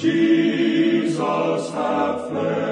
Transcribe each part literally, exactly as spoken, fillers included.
Jesus have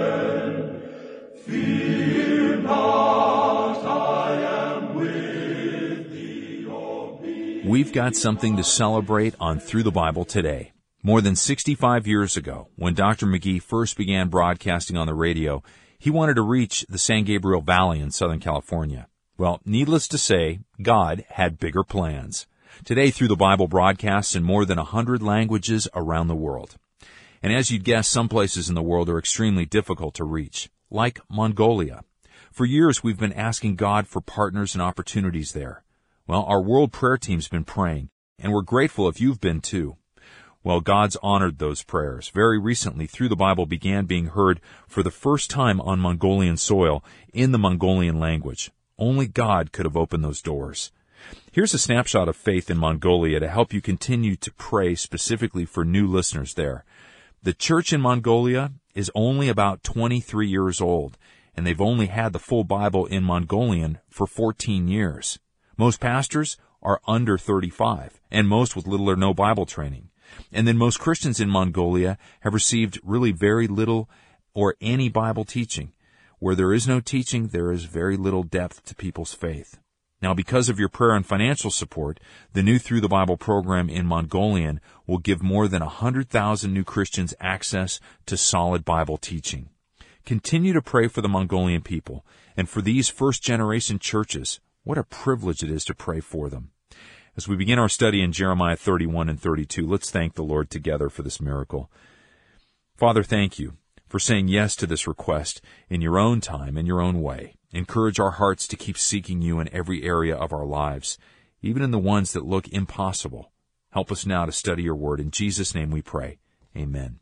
fled. Fear not, I am with thee, O be. We've got something to celebrate on Through the Bible today. More than sixty-five years ago, when Doctor McGee first began broadcasting on the radio, he wanted to reach the San Gabriel Valley in Southern California. Well, needless to say, God had bigger plans. Today, Through the Bible broadcasts in more than a hundred languages around the world. And as you'd guess, some places in the world are extremely difficult to reach, like Mongolia. For years, we've been asking God for partners and opportunities there. Well, our world prayer team's been praying, and we're grateful if you've been too. Well, God's honored those prayers. Very recently, Through the Bible began being heard for the first time on Mongolian soil in the Mongolian language. Only God could have opened those doors. Here's a snapshot of faith in Mongolia to help you continue to pray specifically for new listeners there. The church in Mongolia is only about twenty-three years old, and they've only had the full Bible in Mongolian for fourteen years. Most pastors are under thirty-five, and most with little or no Bible training. And then most Christians in Mongolia have received really very little or any Bible teaching. Where there is no teaching, there is very little depth to people's faith. Now, because of your prayer and financial support, the new Through the Bible program in Mongolian will give more than one hundred thousand new Christians access to solid Bible teaching. Continue to pray for the Mongolian people and for these first-generation churches. What a privilege it is to pray for them. As we begin our study in Jeremiah thirty-one and thirty-two, let's thank the Lord together for this miracle. Father, thank you for saying yes to this request in your own time, in your own way. Encourage our hearts to keep seeking you in every area of our lives, even in the ones that look impossible. Help us now to study your word. In Jesus' name we pray. Amen.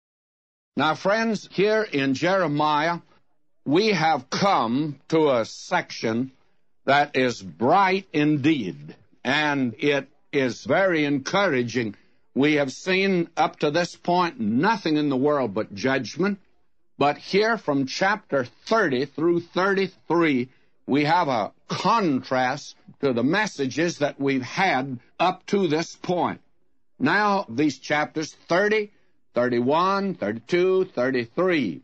Now, friends, here in Jeremiah, we have come to a section that is bright indeed, and it is very encouraging. We have seen up to this point nothing in the world but judgment. But here from chapter thirty through thirty-three, we have a contrast to the messages that we've had up to this point. Now, these chapters thirty, thirty-one, thirty-two, thirty-three,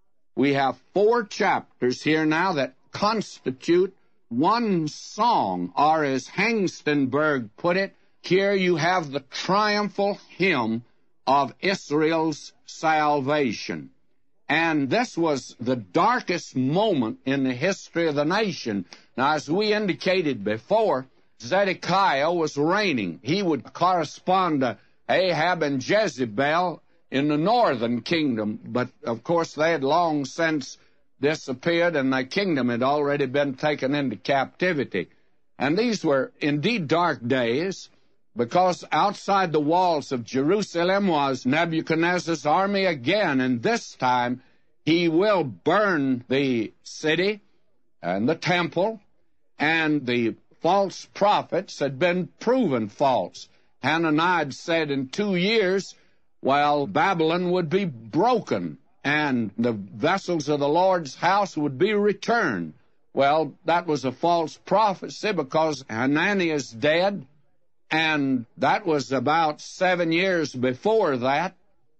we have four chapters here now that constitute one song, or as Hengstenberg put it, here you have the triumphal hymn of Israel's salvation. And this was the darkest moment in the history of the nation. Now, as we indicated before, Zedekiah was reigning. He would correspond to Ahab and Jezebel in the northern kingdom. But, of course, they had long since disappeared, and their kingdom had already been taken into captivity. And these were indeed dark days, because outside the walls of Jerusalem was Nebuchadnezzar's army again, and this time he will burn the city and the temple, and the false prophets had been proven false. Hananiah said in two years, well, Babylon would be broken, and the vessels of the Lord's house would be returned. Well, that was a false prophecy, because Hananiah is dead, and that was about seven years before that.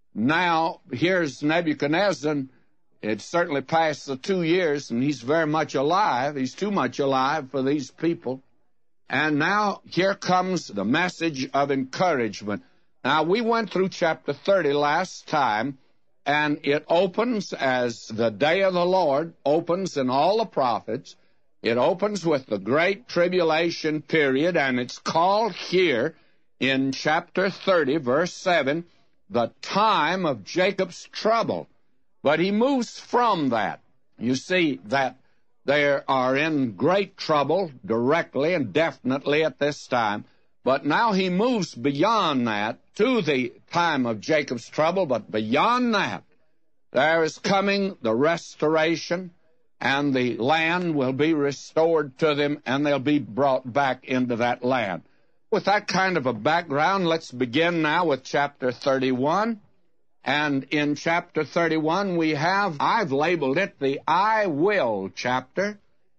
Now, here's Nebuchadnezzar. It's certainly past the two years, and he's very much alive. He's too much alive for these people. And now, here comes the message of encouragement. Now, we went through chapter thirty last time, and it opens as the day of the Lord opens in all the prophets. It opens with the Great Tribulation period, and it's called here in chapter thirty, verse seven, the time of Jacob's trouble. But he moves from that. You see that they are in great trouble directly and definitely at this time. But now he moves beyond that to the time of Jacob's trouble, but beyond that, there is coming the restoration, and the land will be restored to them, and they'll be brought back into that land. With that kind of a background, let's begin now with chapter thirty-one. And in chapter thirty-one, we have, I've labeled it the I will chapter.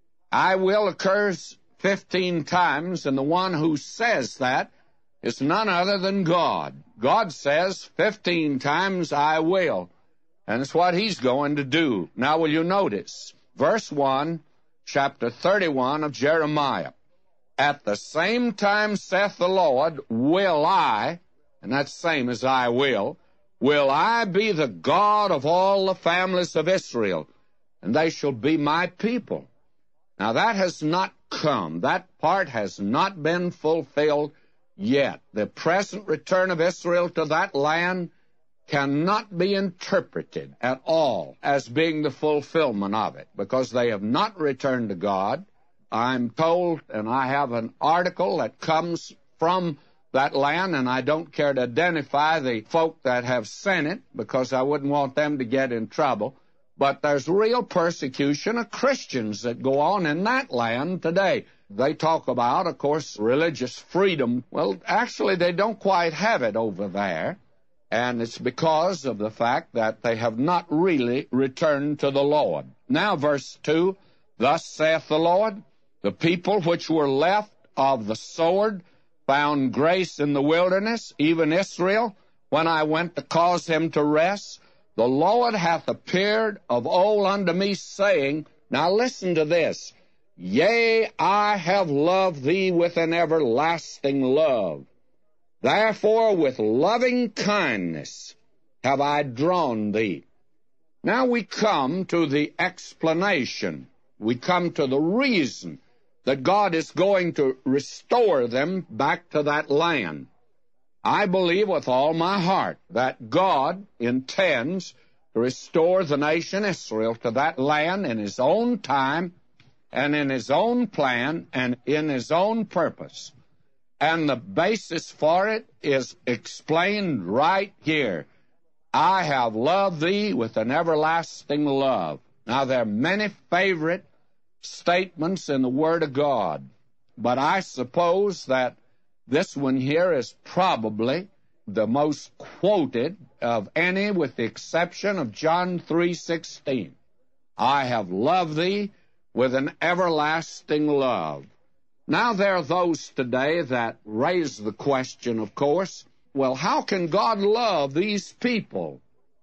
I will occurs fifteen times, and the one who says that is none other than God. God says fifteen times, I will. And it's what he's going to do. Now, will you notice? Verse one, chapter thirty-one of Jeremiah. At the same time, saith the Lord, will I, and that's the same as I will, will I be the God of all the families of Israel, and they shall be my people. Now, that has not come. That part has not been fulfilled yet. The present return of Israel to that land cannot be interpreted at all as being the fulfillment of it, because they have not returned to God. I'm told, and I have an article that comes from that land, and I don't care to identify the folk that have sent it, because I wouldn't want them to get in trouble. But there's real persecution of Christians that go on in that land today. They talk about, of course, religious freedom. Well, actually, they don't quite have it over there. And it's because of the fact that they have not really returned to the Lord. Now, verse two, thus saith the Lord, the people which were left of the sword found grace in the wilderness, even Israel, when I went to cause him to rest. The Lord hath appeared of old unto me, saying, now listen to this, yea, I have loved thee with an everlasting love. Therefore with loving kindness have I drawn thee. Now we come to the explanation. We come to the reason that God is going to restore them back to that land. I believe with all my heart that God intends to restore the nation Israel to that land in his own time and in his own plan and in his own purpose. And the basis for it is explained right here. I have loved thee with an everlasting love. Now, there are many favorite statements in the Word of God, but I suppose that this one here is probably the most quoted of any, with the exception of John three sixteen. I have loved thee with an everlasting love. Now, there are those today that raise the question, of course, well, how can God love these people?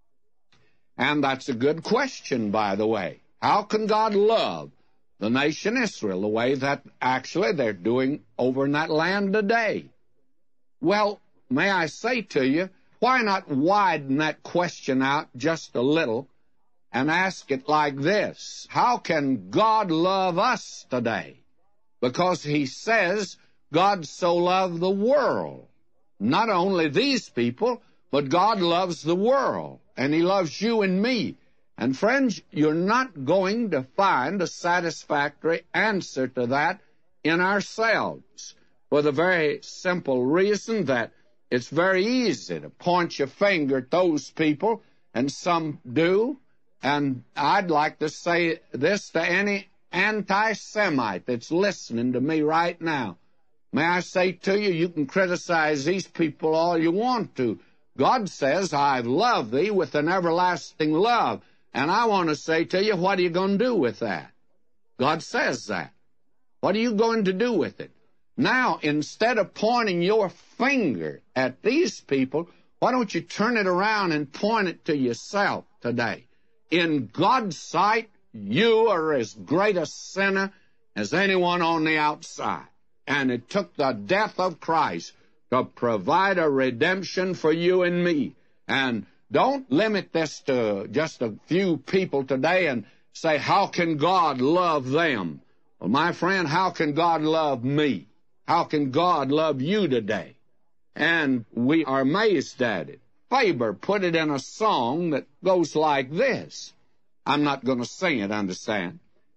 And that's a good question, by the way. How can God love the nation Israel the way that actually they're doing over in that land today? Well, may I say to you, why not widen that question out just a little and ask it like this? How can God love us today? Because he says God so loved the world. Not only these people, but God loves the world, and he loves you and me. And friends, you're not going to find a satisfactory answer to that in ourselves, for the very simple reason that it's very easy to point your finger at those people, and some do. And I'd like to say this to any anti-Semite that's listening to me right now. May I say to you, you can criticize these people all you want to. God says, I've loved thee with an everlasting love. And I want to say to you, what are you going to do with that? God says that. What are you going to do with it? Now, instead of pointing your finger at these people, why don't you turn it around and point it to yourself today? In God's sight, you are as great a sinner as anyone on the outside. And it took the death of Christ to provide a redemption for you and me. And don't limit this to just a few people today and say, how can God love them? Well, my friend, how can God love me? How can God love you today? And we are amazed at it. Faber put it in a song that goes like this. I'm not going to sing it, understand.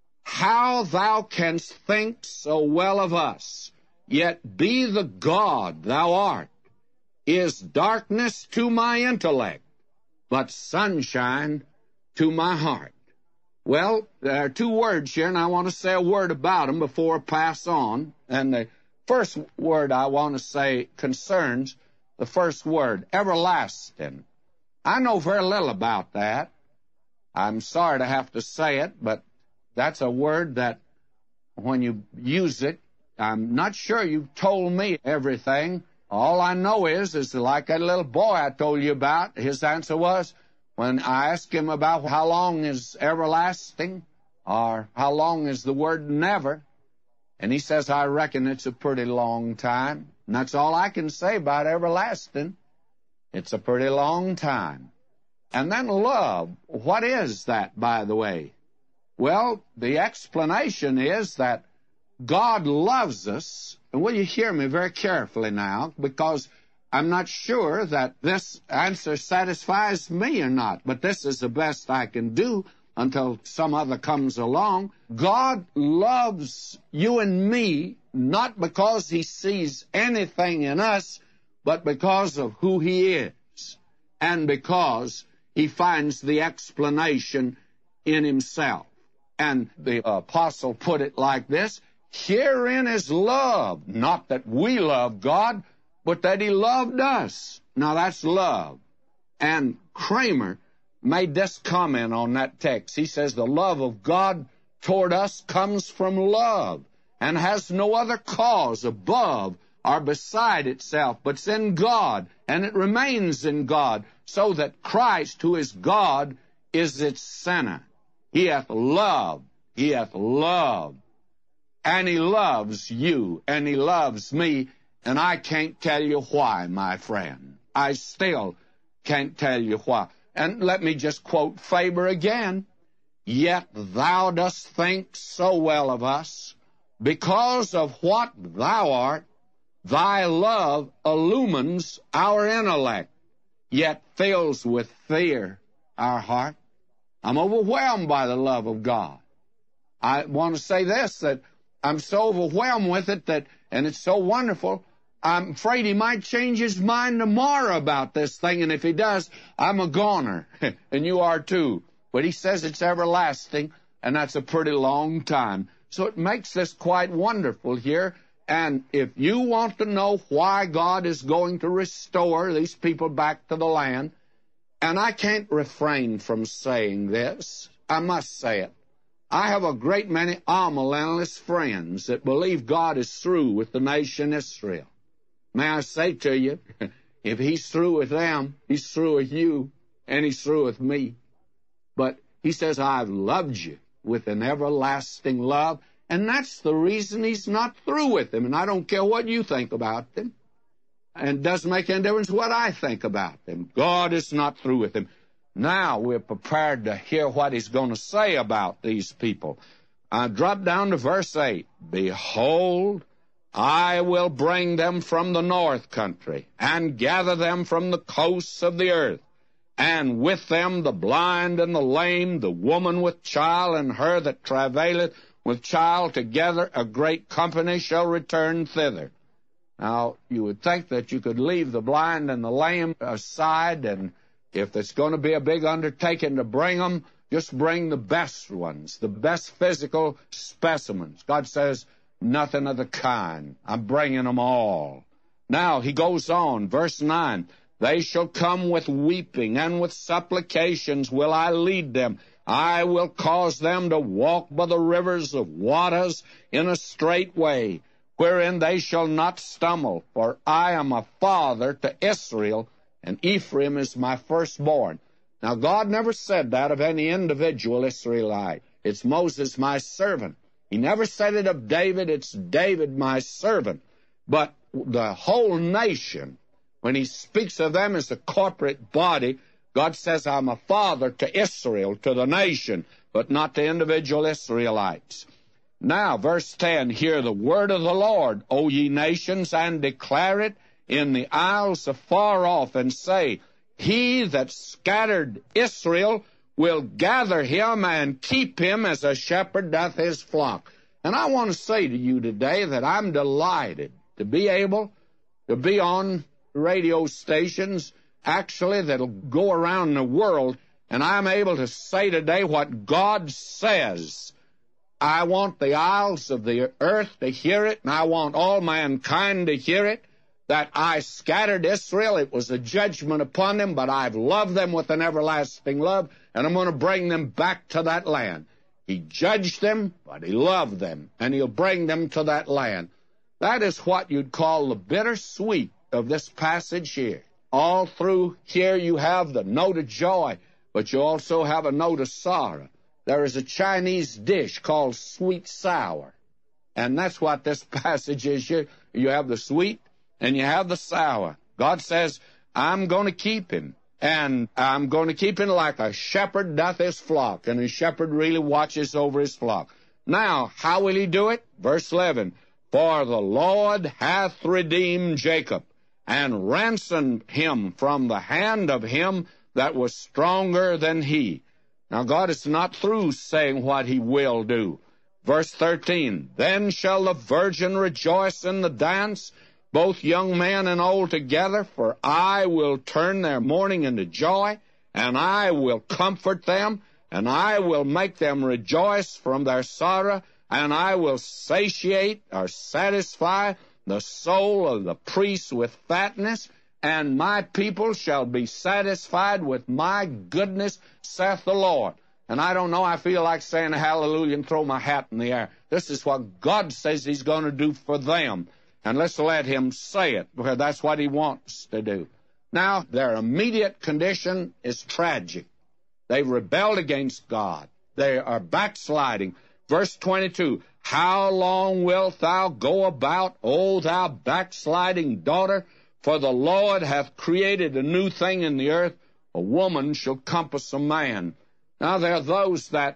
How thou canst think so well of us, yet be the God thou art, is darkness to my intellect, but sunshine to my heart. Well, there are two words here, and I want to say a word about them before I pass on. And the first word I want to say concerns the first word, everlasting. I know very little about that. I'm sorry to have to say it, but that's a word that when you use it, I'm not sure you've told me everything All I know is, is like that little boy I told you about, his answer was, when I asked him about how long is everlasting, or how long is the word never, and he says, I reckon it's a pretty long time. And that's all I can say about everlasting. It's a pretty long time. And then love, what is that, by the way? Well, the explanation is that God loves us, and will you hear me very carefully now, because I'm not sure that this answer satisfies me or not, but this is the best I can do until some other comes along. God loves you and me not because he sees anything in us, but because of who he is, and because he finds the explanation in himself. And the apostle put it like this, herein is love, not that we love God, but that he loved us. Now that's love. And Kramer made this comment on that text. He says the love of God toward us comes from love and has no other cause above or beside itself, but it's in God, and it remains in God, so that Christ, who is God, is its center. He hath loved, he hath loved, and he loves you, and he loves me, and I can't tell you why, my friend. I still can't tell you why. And let me just quote Faber again. Yet thou dost think so well of us, because of what thou art, thy love illumines our intellect, yet fills with fear our heart. I'm overwhelmed by the love of God. I want to say this, that I'm so overwhelmed with it, that, and it's so wonderful, I'm afraid he might change his mind tomorrow about this thing, and if he does, I'm a goner, and you are too. But he says it's everlasting, and that's a pretty long time. So it makes this quite wonderful here. And if you want to know why God is going to restore these people back to the land, and I can't refrain from saying this, I must say it. I have a great many amillennialist friends that believe God is through with the nation Israel. May I say to you, if he's through with them, he's through with you, and he's through with me. But he says, I've loved you with an everlasting love, and that's the reason he's not through with them. And I don't care what you think about them. And it doesn't make any difference what I think about them. God is not through with them. Now we're prepared to hear what he's going to say about these people. I drop down to verse eight. Behold, I will bring them from the north country, and gather them from the coasts of the earth, and with them the blind and the lame, the woman with child, and her that travaileth with child, together a great company shall return thither. Now, you would think that you could leave the blind and the lame aside, and if it's going to be a big undertaking to bring them, just bring the best ones, the best physical specimens. God says, nothing of the kind. I'm bringing them all. Now, he goes on, verse nine, they shall come with weeping, and with supplications will I lead them. I will cause them to walk by the rivers of waters in a straight way, wherein they shall not stumble. For I am a father to Israel, and Ephraim is my firstborn. Now, God never said that of any individual Israelite. It's Moses, my servant. He never said it of David. It's David, my servant. But the whole nation, when he speaks of them as a corporate body, God says, I'm a father to Israel, to the nation, but not to individual Israelites. Now, verse ten, hear the word of the Lord, O ye nations, and declare it in the isles afar off, and say, he that scattered Israel will gather him and keep him as a shepherd doth his flock. And I want to say to you today that I'm delighted to be able to be on radio stations actually that'll go around the world, and I'm able to say today what God says. I want the isles of the earth to hear it, and I want all mankind to hear it, that I scattered Israel. It was a judgment upon them, but I've loved them with an everlasting love, and I'm going to bring them back to that land. He judged them, but he loved them, and he'll bring them to that land. That is what you'd call the bittersweet of this passage here. All through here you have the note of joy, but you also have a note of sorrow. There is a Chinese dish called sweet sour, and that's what this passage is here. You have the sweet and you have the sour. God says, I'm going to keep him, and I'm going to keep him like a shepherd doth his flock, and a shepherd really watches over his flock. Now, how will he do it? Verse eleven, for the Lord hath redeemed Jacob, and ransomed him from the hand of him that was stronger than he. Now, God is not through saying what he will do. Verse thirteen, then shall the virgin rejoice in the dance, both young men and old together, for I will turn their mourning into joy, and I will comfort them, and I will make them rejoice from their sorrow, and I will satiate or satisfy the soul of the priests with fatness, and my people shall be satisfied with my goodness, saith the Lord. And I don't know, I feel like saying hallelujah and throw my hat in the air. This is what God says he's going to do for them. And let's let him say it, because that's what he wants to do. Now, their immediate condition is tragic. They've rebelled against God. They are backsliding. Verse twenty-two, how long wilt thou go about, O thou backsliding daughter? For the Lord hath created a new thing in the earth. A woman shall compass a man. Now, there are those that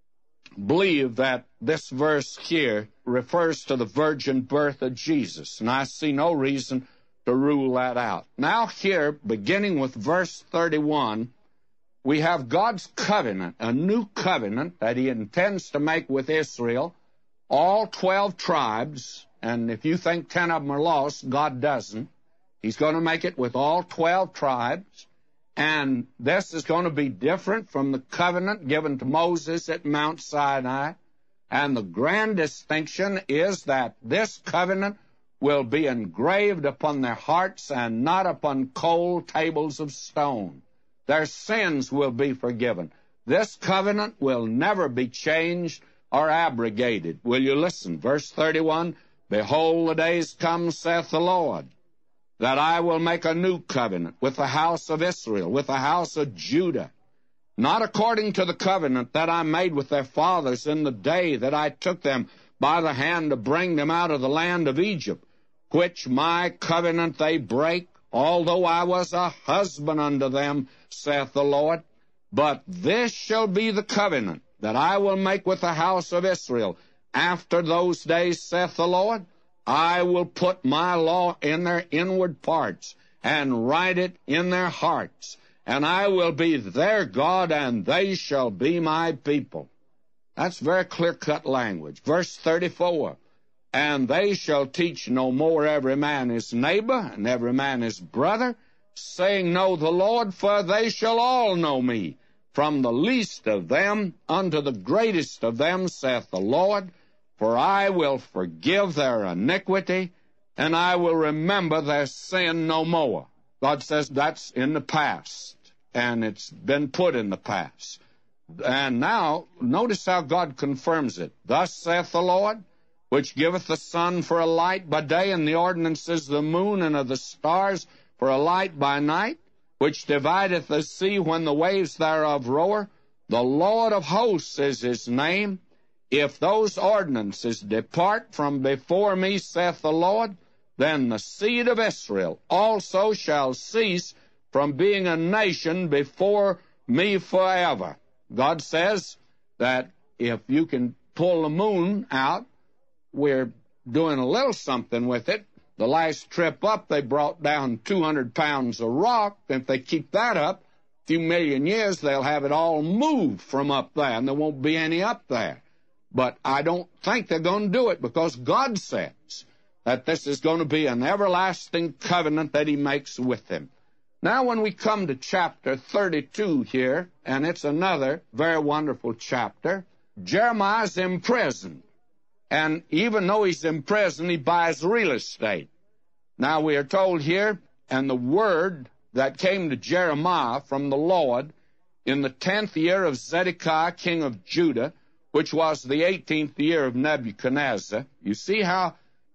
believe that this verse here refers to the virgin birth of Jesus, and I see no reason to rule that out. Now, here, beginning with verse thirty-one, we have God's covenant, a new covenant that he intends to make with Israel, all twelve tribes, and if you think ten of them are lost, God doesn't. He's going to make it with all twelve tribes, and this is going to be different from the covenant given to Moses at Mount Sinai. And the grand distinction is that this covenant will be engraved upon their hearts and not upon cold tables of stone. Their sins will be forgiven. This covenant will never be changed or abrogated. Will you listen? Verse thirty-one, behold, the days come, saith the Lord, that I will make a new covenant with the house of Israel, with the house of Judah, not according to the covenant that I made with their fathers in the day that I took them by the hand to bring them out of the land of Egypt, which my covenant they break, although I was a husband unto them, saith the Lord. But this shall be the covenant that I will make with the house of Israel. After those days, saith the Lord, I will put my law in their inward parts, and write it in their hearts, and I will be their God, and they shall be my people. That's very clear-cut language. Verse thirty-four, and they shall teach no more every man his neighbor, and every man his brother, saying, know the Lord, for they shall all know me, from the least of them unto the greatest of them, saith the Lord. For I will forgive their iniquity, and I will remember their sin no more. God says that's in the past, and it's been put in the past. And now, notice how God confirms it. Thus saith the Lord, which giveth the sun for a light by day, and the ordinances of the moon and of the stars for a light by night, which divideth the sea when the waves thereof roar. The Lord of hosts is his name. If those ordinances depart from before me, saith the Lord, then the seed of Israel also shall cease from being a nation before me forever. God says that if you can pull the moon out, we're doing a little something with it. The last trip up, they brought down two hundred pounds of rock. If they keep that up, a few million years, they'll have it all moved from up there, and there won't be any up there. But I don't think they're going to do it, because God says that this is going to be an everlasting covenant that he makes with them. Now, when we come to chapter thirty-two here, and it's another very wonderful chapter, Jeremiah's imprisoned. And even though he's in prison, he buys real estate. Now, we are told here, and the word that came to Jeremiah from the Lord in the tenth year of Zedekiah, king of Judah, which was the eighteenth year of Nebuchadnezzar. You see how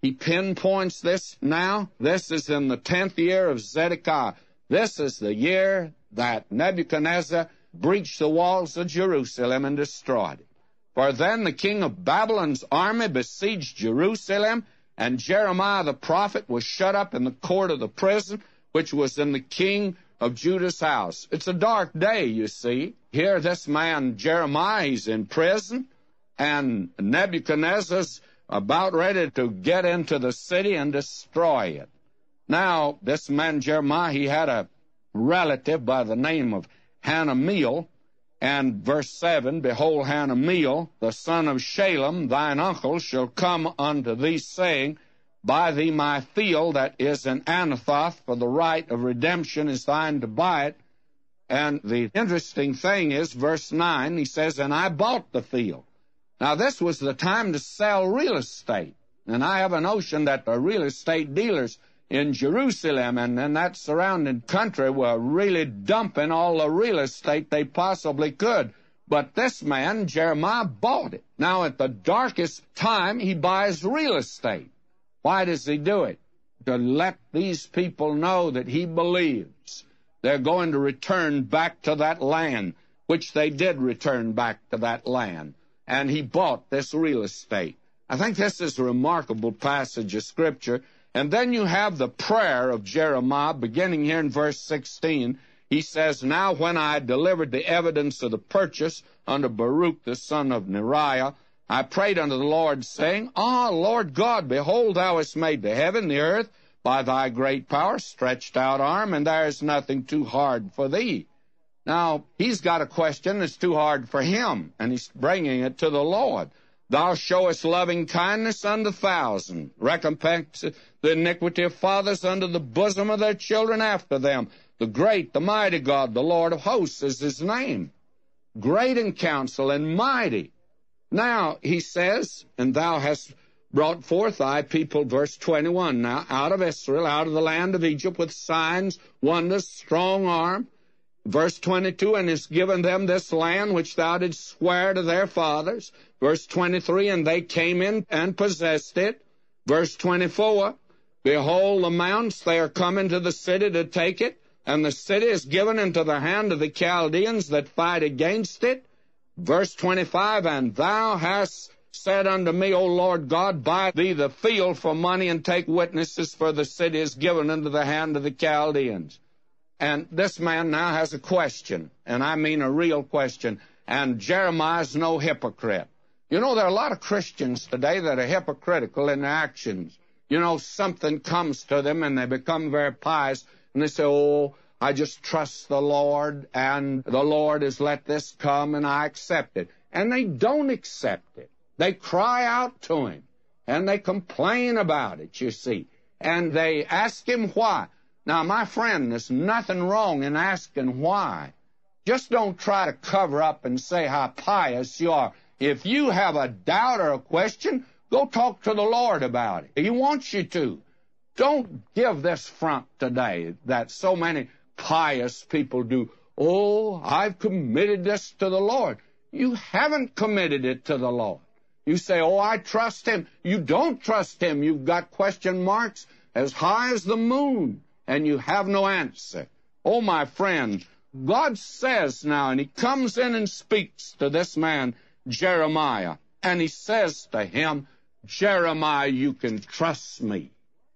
he pinpoints this now. This is in the tenth year of Zedekiah. This is the year that Nebuchadnezzar breached the walls of Jerusalem and destroyed it. For then the king of Babylon's army besieged Jerusalem, and Jeremiah the prophet was shut up in the court of the prison, which was in the king of Judah's house. It's a dark day, you see. Here this man Jeremiah, he's in prison, and Nebuchadnezzar's about ready to get into the city and destroy it. Now, this man Jeremiah, he had a relative by the name of Hanamiel, and verse seven, Behold, Hanamiel, the son of Shalem, thine uncle, shall come unto thee, saying, Buy thee my field that is in Anathoth, for the right of redemption is thine to buy it. And the interesting thing is, verse nine, he says, And I bought the field. Now, this was the time to sell real estate. And I have a notion that the real estate dealers in Jerusalem and in that surrounding country were really dumping all the real estate they possibly could. But this man, Jeremiah, bought it. Now, at the darkest time, he buys real estate. Why does he do it? To let these people know that he believes they're going to return back to that land, which they did return back to that land. And he bought this real estate. I think this is a remarkable passage of Scripture. And then you have the prayer of Jeremiah, beginning here in verse sixteen. He says, Now when I delivered the evidence of the purchase unto Baruch the son of Neriah, I prayed unto the Lord, saying, Ah, Lord God, behold, thou hast made the heaven, the earth, by thy great power, stretched out arm, and there is nothing too hard for thee. Now, he's got a question that's too hard for him, and he's bringing it to the Lord. Thou showest loving kindness unto thousands, recompense the iniquity of fathers unto the bosom of their children after them. The great, the mighty God, the Lord of hosts is his name. Great in counsel and mighty. Now, he says, And thou hast brought forth thy people, verse twenty-one, now out of Israel, out of the land of Egypt, with signs, wonders, strong arm. Verse twenty-two, And hast given them this land which thou didst swear to their fathers. Verse twenty-three, And they came in and possessed it. Verse twenty-four, Behold the mounts, they are come into the city to take it, and the city is given into the hand of the Chaldeans that fight against it. Verse twenty-five, And thou hast said unto me, O Lord God, Buy thee the field for money, and take witnesses, for the city is given into the hand of the Chaldeans. And this man now has a question, and I mean a real question, and Jeremiah's no hypocrite. You know, there are a lot of Christians today that are hypocritical in their actions. You know, something comes to them, and they become very pious, and they say, oh, I just trust the Lord, and the Lord has let this come, and I accept it. And they don't accept it. They cry out to him, and they complain about it, you see, and they ask him why. Now, my friend, there's nothing wrong in asking why. Just don't try to cover up and say how pious you are. If you have a doubt or a question, go talk to the Lord about it. He wants you to. Don't give this front today that so many pious people do. Oh, I've committed this to the Lord. You haven't committed it to the Lord. You say, oh, I trust him. You don't trust him. You've got question marks as high as the moon, and you have no answer. Oh, my friend, God says now, and he comes in and speaks to this man, Jeremiah, and he says to him, Jeremiah, you can trust me.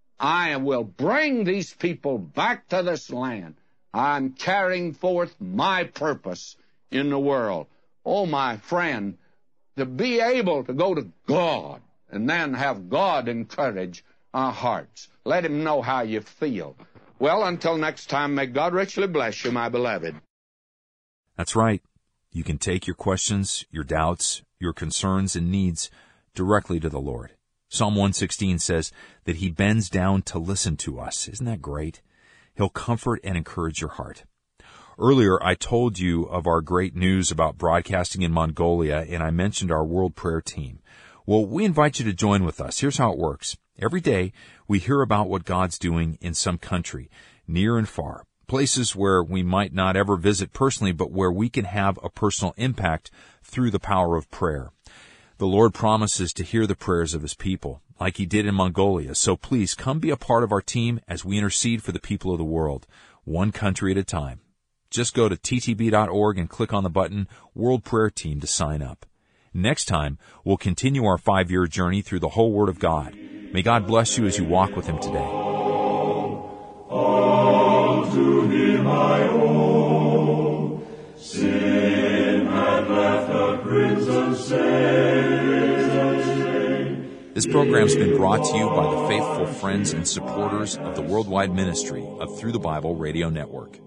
I will bring these people back to this land. I'm carrying forth my purpose in the world. Oh, my friend, to be able to go to God and then have God encourage our hearts. Let him know how you feel. Well, until next time, may God richly bless you, my beloved. That's right. You can take your questions, your doubts, your concerns and needs directly to the Lord. Psalm one sixteen says that he bends down to listen to us. Isn't that great? He'll comfort and encourage your heart. Earlier, I told you of our great news about broadcasting in Mongolia, and I mentioned our World Prayer Team. Well, we invite you to join with us. Here's how it works. Every day, we hear about what God's doing in some country, near and far, places where we might not ever visit personally, but where we can have a personal impact through the power of prayer. The Lord promises to hear the prayers of his people. like he did in Mongolia. So please come be a part of our team as we intercede for the people of the world, one country at a time. Just go to t t b dot org and click on the button World Prayer Team to sign up. Next time, we'll continue our five-year journey through the whole Word of God. May God bless you as you walk with Him today. All to Him I owe. Sin had left a crimson stain. This program's been brought to you by the faithful friends and supporters of the worldwide ministry of Through the Bible Radio Network.